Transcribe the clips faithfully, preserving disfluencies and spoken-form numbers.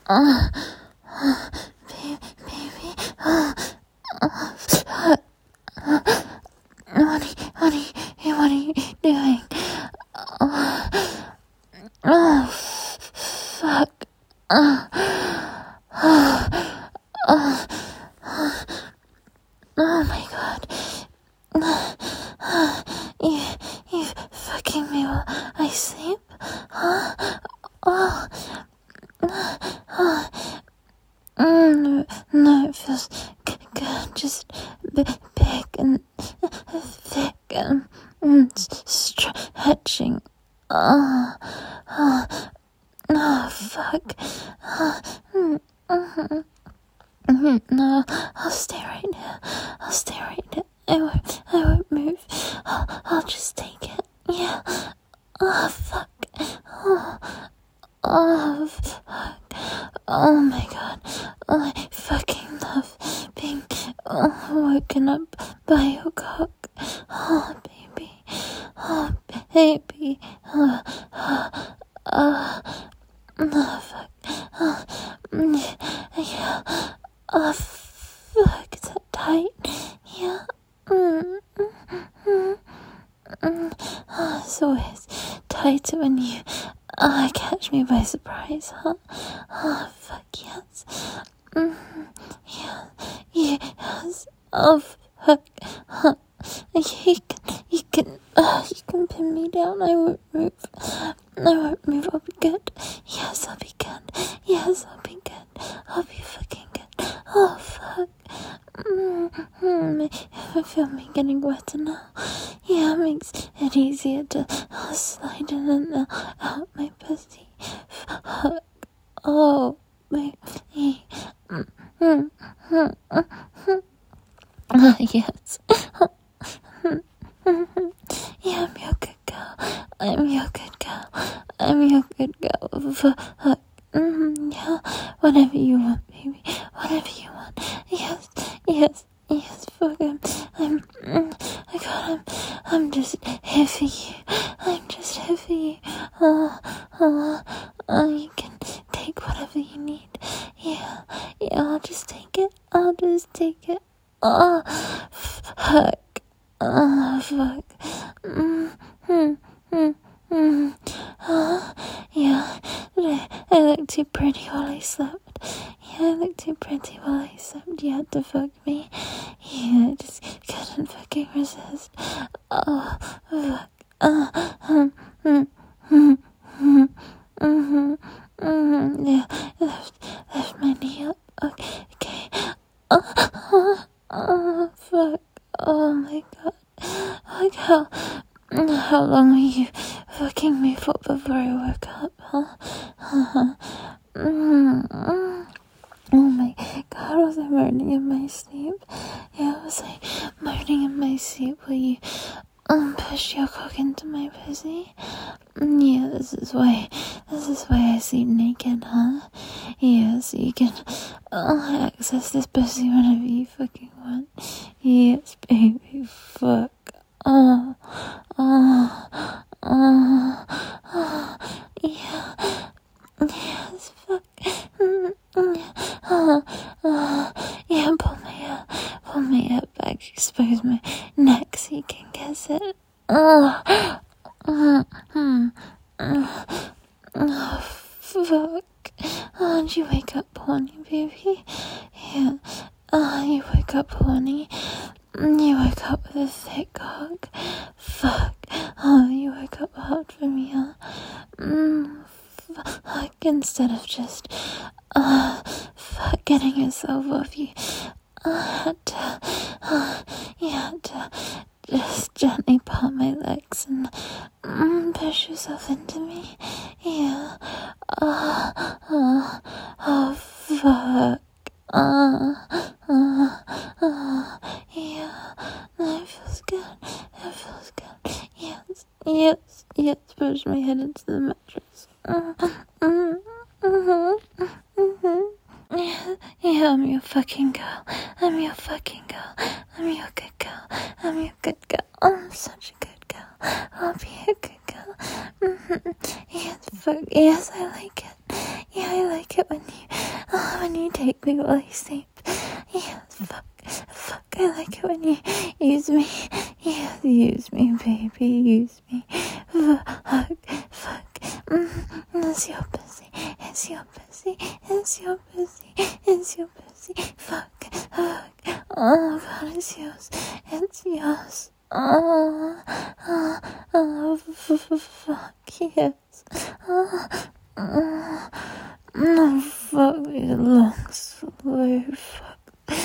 Uh, uh, baby, baby. Uh, uh, uh, uh, honey, honey, hey, what are you doing? Uh, oh, fuck. Uh, uh, uh, uh, oh my god. Uh, uh, you, you fucking me while I sleep? Huh? Oh. Uh, uh, no, no, it feels g- good, just b- big and thick and, and stretching. Oh, oh, oh, fuck. Oh, mm, mm-hmm. Mm-hmm. No, I'll stay right here. I'll stay right here. I won't, I won't move. I'll, I'll just take it. Yeah. Oh, fuck. Oh, oh, fuck. Oh my god. Oh, I fucking love being oh, woken up by your cock. Oh, baby. Oh, baby. Oh, oh, oh, oh fuck. Oh, yeah. Oh, fuck. Is that tight? Yeah. Mm, mm, mm, mm. Oh, it's always tighter when you oh, catch me by surprise, huh? Oh, fuck yes. Mm-hmm. Yeah. Yes. Oh, fuck. Huh. You can, you can, uh, you can pin me down. I won't move. I won't move. I'll be good. Yes, I'll be good. Yes, I'll be good. I'll be fucking good. Oh, fuck. Mm-hmm. I feel me getting wetter now. Yeah, it makes it easier to uh, slide in and uh, out my pussy. Fuck. Oh, baby. Mm-hmm. Uh, yes. Yeah, I'm your good girl. I'm your good girl. I'm your good girl. Fuck. Mm, yeah, whatever you want, baby. Whatever you want. Yes, yes, yes. Fuck him. I'm. Mm, I got him. I'm just here for you. I'm just here for you. Oh, oh, oh. You can take whatever you need. Yeah, yeah. I'll just take it. I'll just take it. Oh, fuck. Oh, fuck. Mm, mm, mm, mm. Oh, yeah. I looked too pretty while I slept. Yeah, I looked too pretty while I slept. You had to fuck me. Yeah, I just couldn't fucking resist. Oh, fuck. Uh, um, mm, mm, mm, mm, mm, yeah, lift, lift my knee up. Okay, okay. Oh, oh, oh, fuck. Oh my god. Like how, how long were you fucking me for before I woke up, huh? Uh-huh. Mm-hmm. Oh my god, was I moaning in my sleep? Yeah, was I moaning in my sleep while you um, pushed your cock into my pussy? Yeah, this is why, this is why I sleep naked, huh? Yeah, so you can uh, access this pussy whenever you fucking want. Yes, baby, fuck. Oh, oh, oh, oh, yeah, yes, fuck. Oh, oh, yeah, pull my hair, pull my hair back, expose my neck so you can kiss it. Oh, oh, oh, oh, fuck. Oh, did you wake up horny, baby? Yeah, oh, you woke up horny. You woke up with a thick cock. Fuck. Oh, you woke up hard for me, huh? Mm, fuck. Instead of just, uh, fuck, getting yourself off, you uh, had to, uh, you had to just gently part my legs and mm, push yourself into me. Yeah. Uh, uh, oh, fuck. Uh, uh, uh, yeah, no, it feels good, it feels good, yes, yes, yes, push my head into the mattress, uh, mm, mm-hmm, mm-hmm, yeah, yeah, I'm your fucking girl, I'm your fucking girl, I'm your good girl, I'm your good girl, I'm such a good girl, I'll be a good girl, mm-hmm, yes, fuck, yes, I like it, yeah, I like it when you when you take me while you sleep. Yes, fuck, fuck, I like it when you use me. Yes, use me, baby, use me. Fuck, fuck, mm, it's your pussy, it's your pussy, it's your pussy, it's your pussy. Fuck, fuck, oh God, it's yours, it's yours. Oh, oh, oh, f- f- fuck, yes. Oh, oh, no, fuck me, long, slow, fuck.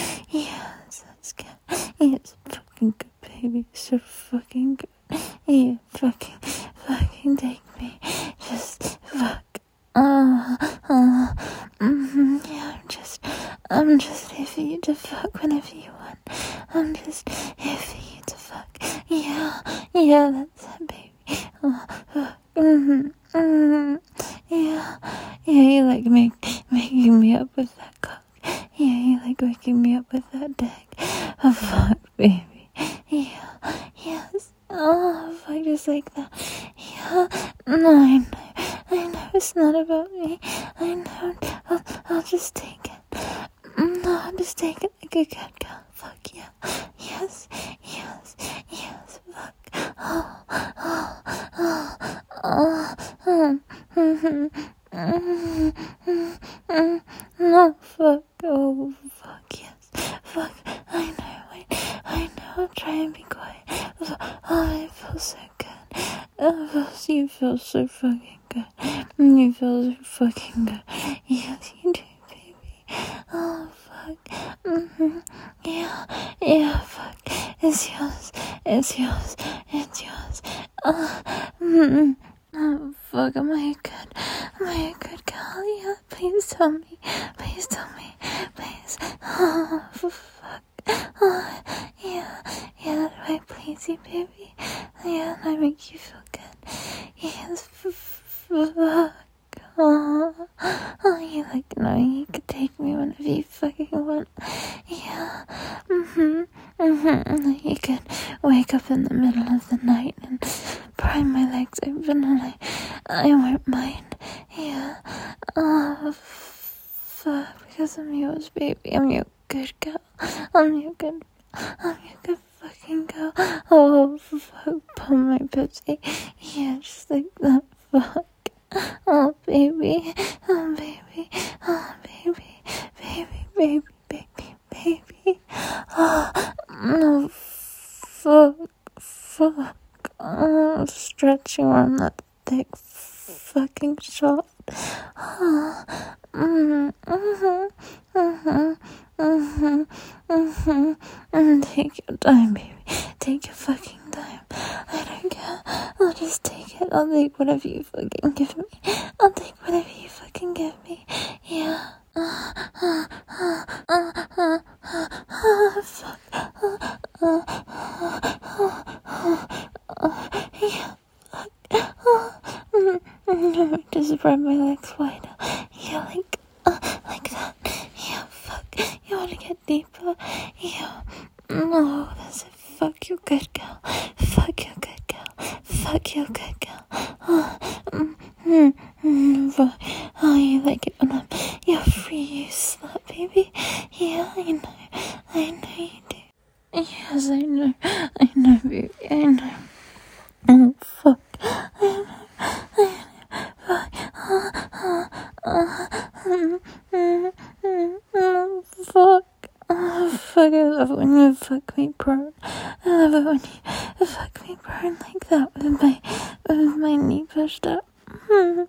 Yes, that's good. Yes, fucking good, baby. So fucking good. Yeah, fucking, fucking take me. Just fuck. Oh, oh, mm-hmm. Yeah, I'm just, I'm just here for you to fuck whenever you want. I'm just here for you to fuck. Yeah, yeah, that's it, baby. Oh, fuck. Mm-hmm, mm-hmm. Yeah, yeah, you like make, making me up with that cock. Yeah, you like waking me up with that dick. Oh, fuck, baby. Yeah, yes. Oh, fuck, just like that. Yeah, no, I know. I know it's not about me. I know. I'll, I'll just take it. No, I'll just take it like a good girl. Fuck yeah. Yes, yes, yes, fuck. Oh, oh, oh, oh, oh, mm-hmm, mm-hmm, mm-hmm. No, fuck. Oh, fuck, yes. Fuck, I know, I, I know. I'll try and be quiet. Oh, it feels so good. Oh, feels, you feel so fucking good. You feel so fucking good. Yes, you do, baby. Oh, fuck. Mm-hmm. Yeah, yeah, fuck. It's yours. It's yours. It's yours. Oh, mm-hmm. Oh, fuck, am I good? Am I a good girl? Yeah, please tell me. Please tell me. Please. Oh, fuck. Oh, yeah. Yeah, do I please you, baby? Yeah, I make you feel good. Yes, fuck. Oh, oh, you like knowing you could take me whenever you fucking want. Yeah. Mm-hmm. Mm-hmm. You could wake up in the middle of the night and pry my legs open and I, I won't mind. Yeah. Oh, fuck, because I'm yours, baby. I'm your good girl. I'm your good, I'm your good fucking girl. Oh, fuck, pump my pussy. Yeah, just like that. Fuck. Oh, baby. Oh, baby. Oh, baby. Baby, baby, baby, baby. Oh, no, fuck, fuck. Oh, stretching on that thick fucking shot. Oh, mm-hmm, mm-hmm, mm-hmm, mm-hmm, mm-hmm. And take your time, baby. Take your fucking time. I don't care. I'll just take it. I'll take whatever you fucking give me. I'll take whatever you fucking give me. Yeah. Uh, uh, uh, uh, uh, uh, uh, fuck. Uh, uh, uh, uh, uh, uh, yeah. Fuck. Uh, mm, mm, just spread my legs wider. Yeah, like, uh, like that. Yeah, fuck. You wanna get deeper? Yeah. No, that's it. Fuck you, good girl. Fuck you, good girl. Fuck you, good girl. Oh, mm, mm, mm, fuck. Oh, you like it when I'm your free use slut, baby? Yeah, I know. I know you do. Yes, I know. I know, baby. I know. Oh, fuck. I know. I know. Fuck. Oh, oh, oh, mm, mm, mm, mm, fuck. Oh, fuck, I love it when you fuck me prone. I love it when you fuck me prone like that with my, with my knee pushed up. Oh,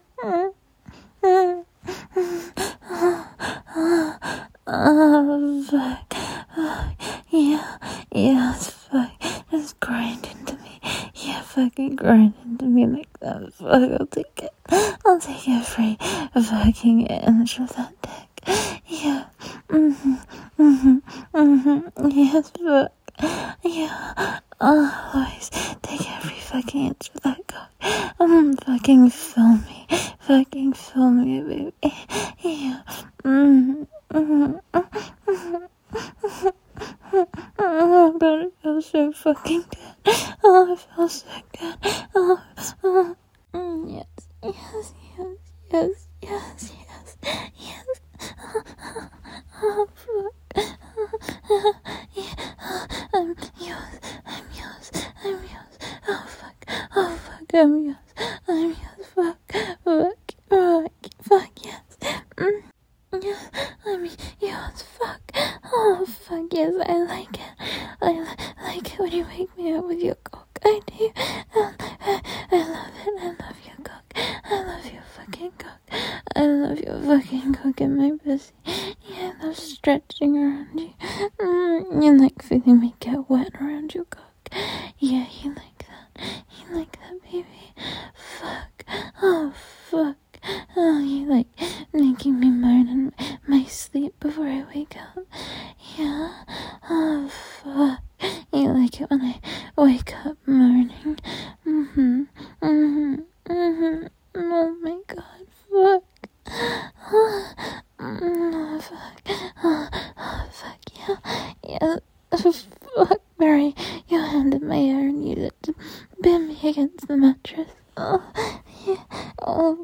fuck. Oh, yeah, yeah, it's fuck. Just grind into me. Yeah, fucking grind into me like that. Fuck, I'll take it. I'll take every fucking inch of that dick. Yeah. Mm-hmm. Mm-hmm. Mm-hmm. Yes, fuck. Yeah. Oh, always take every fucking inch of that cock. Um, fucking fill me. Fucking fill me, baby. Yeah. Mm-hmm. Mm-hmm. Mm-hmm. Oh, God, it feels so fucking good. Oh, it feels so good. Oh, oh. Mm, yes, yes, yes, yes, yes, yes, yes. I mean, yes, fuck. Oh, fuck, yes, I like it. I li- like it when you wake me up with your cock. I do. Um, I, I love it. I love your cock. I love your fucking cock. I love your fucking cock in my pussy. Yeah, I love stretching around you. Mm, you like feeling me get wet around your cock. Yeah, you like that. You like that, baby. Fuck. Oh, fuck. Oh, you like making me moan in my sleep before I wake up. Yeah. Oh, fuck. You like it when I wake up moaning. Mm-hmm. Mm-hmm. Mm-hmm. Oh, my God. Fuck. Oh, oh fuck. Oh, oh, fuck. Yeah. Yeah. Fuck, Mary. You handed my hair and used it to bend me against the mattress. Oh, yeah. Oh,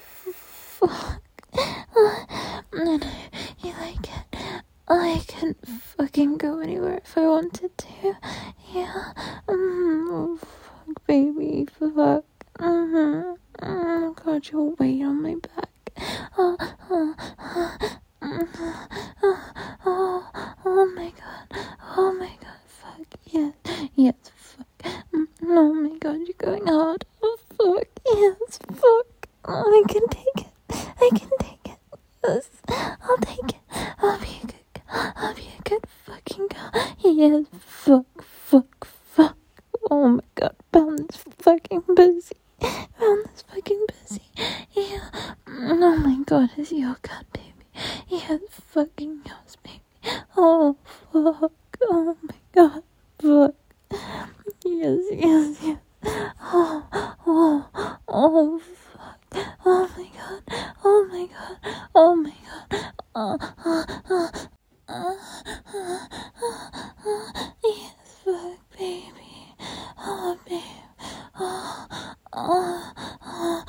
fuck. Oh, no, no. You like it? I can fucking go anywhere if I wanted to. Yeah. Mm, oh, fuck, baby. Fuck. Mm-hmm. Oh, God, your weight on my back. Oh, oh, oh, oh, oh, oh, oh my God. Oh my God. Fuck. Yes. Yes. Fuck. Oh my God, you're going hard. Oh, fuck. Yes. Fuck. Oh, I can take it. I can take it. Yes. I'll take it. I'll be a good girl. I'll be a good fucking girl. Yes. Fuck. Fuck. Fuck. Oh my God. Pound this fucking pussy. Pound this fucking pussy. Yeah. Oh my God, it's your God, baby. Yes. Fucking yours, baby. Oh, fuck. Oh my God. Fuck. Yes, yes, yes. Oh, oh, oh, fuck. Oh my God. Oh my God. Oh my God. Oh, oh, oh, oh, oh, oh. Yes, fuck, baby. Oh, babe. Oh, oh, oh,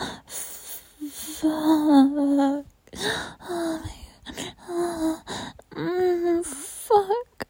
fuck. Oh my God. Oh, mm, fuck.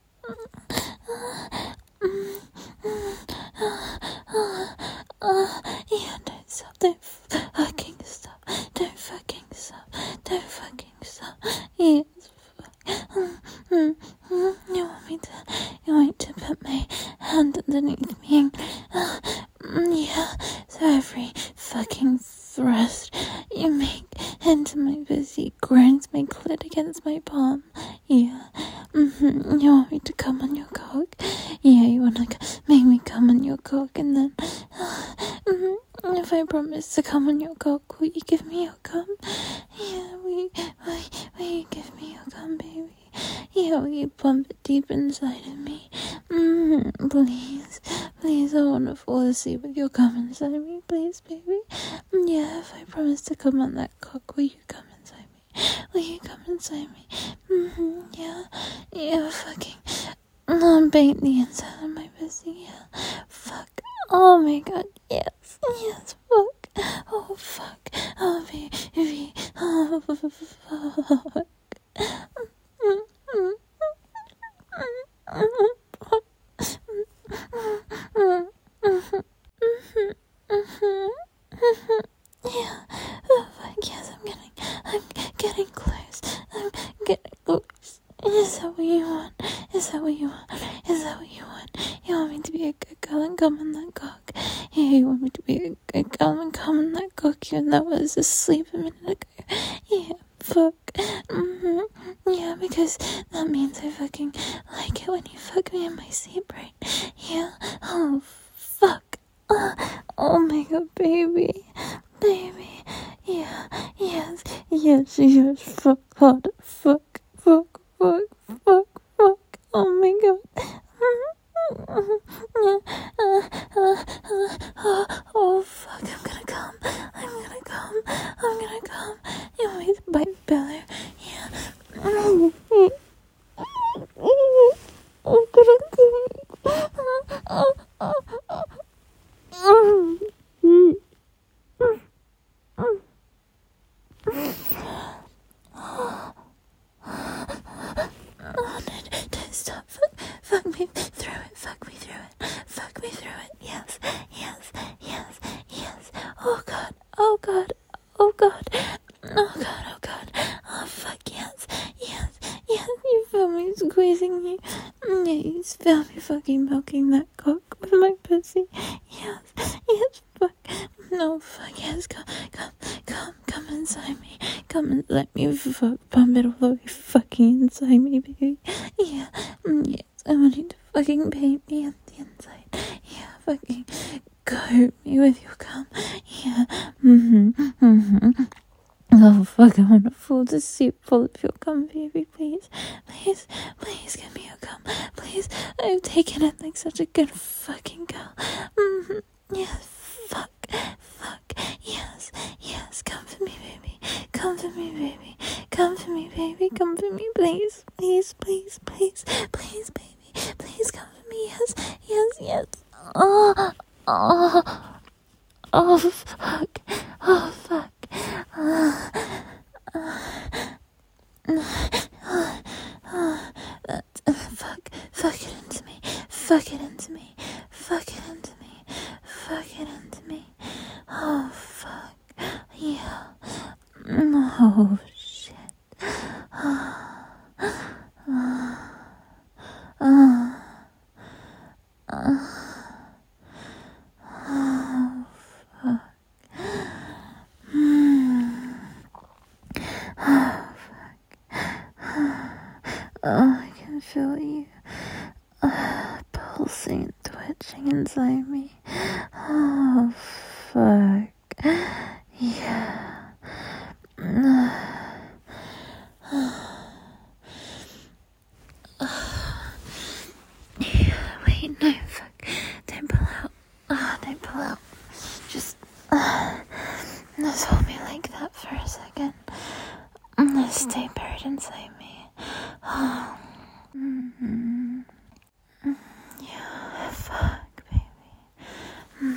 Mm, mm, oh, oh, oh. Yeah, don't stop. Don't fucking stop. Don't fucking stop. Don't fucking stop. Yes, fuck. Mm, mm, mm. You want me to, you want me to put my hand underneath me and, uh, mm, yeah, so every fucking thrust you make into my pussy grinds my clit against my palm. Yeah. Mm-hmm. You want me to come on your cock? Yeah, you want to make me come on your cock, and then uh, mm-hmm. if I promise to come on your cock, will you give me your cum? Yeah, will you, will you, will you give me your cum, baby? Yeah, will you pump it deep inside of me? Mm-hmm. Please, please, I want to fall asleep with your cum inside me, please, baby. Yeah, if I promise to come on that cock, will you come inside me? Will you come inside me? Mm-hmm. Yeah, yeah, fucking. No, bait the inside of my pussy. Yeah, fuck. Oh my God. Yes, yes, fuck. Oh fuck. Oh baby. Oh fuck. Yeah. Oh fuck. Yes, I'm getting. I'm getting close. I'm getting close. Is that what you want? Is that what you want? Is that what you want? You want me to be a good girl and come on that cock? Yeah, you want me to be a good girl and come on that cock even though I was asleep a minute ago? Yeah, fuck. Mm-hmm. Yeah, because that means I fucking like it when you fuck me in my sleep brain. Yeah. Oh, fuck. Uh, oh my God, baby. Baby. Yeah. Yes. Yes. Yes. Fuck hard. Fuck. Fuck. Fuck, fuck, fuck, oh my God. Oh fuck, I'm gonna come, I'm gonna come, I'm gonna come. You want me to bite the belly? Yeah. I'm gonna come. squeezing you. Yeah, you found me fucking milking that cock with my pussy. Yes, yes, fuck. No, fuck, yes, come, come, come, come inside me. Come and let me fuck, pump it all the way fucking inside me, baby. Yeah, yes, I want you to fucking paint me on the inside. Yeah, fucking coat me with your cum. Yeah, mm-hmm, mm-hmm. Oh, fuck, I want a full deceit full of your cum, baby, please. Please, please give me your cum. Please, I've taken it like such a good fucking girl. Mm-hmm. Yes, fuck, fuck, yes, yes, come for me, baby. Come for me, baby. Come for me, baby. Come for me, please. Please, please, please, please, baby. Please come for me, yes, yes, yes. Oh, oh, oh, fuck, oh, fuck. Uh, uh, uh, uh, uh, fuck, fuck it into me, fuck it into me, fuck it into me, fuck it into me. Oh, fuck, yeah. Oh, shit. Uh, uh, uh, uh, oh, fuck. Oh, I can feel you uh, pulsing, twitching inside me. Oh, fuck. Yeah. Wait, no, fuck. Don't pull out. Oh, don't pull out. Just, uh, just hold me like that for a second. Just stay buried inside me. Oh. Mm-hmm. Yeah, fuck, baby. Mm.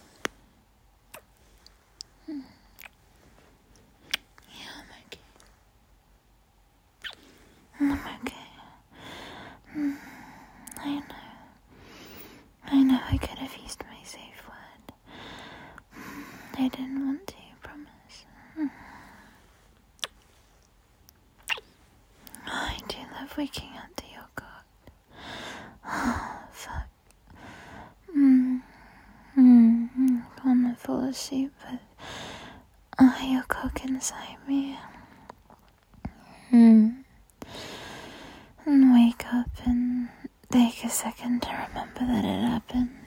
Mm. Yeah, I'm okay. I'm okay. Mm. I know. I know I could have used my safe word. I didn't want to, promise. Mm. I do love waking up to your cock. Oh, fuck. Mm. Mm. I wanna fall asleep with uh, your cock inside me. Mm. And wake up and take a second to remember that it happened.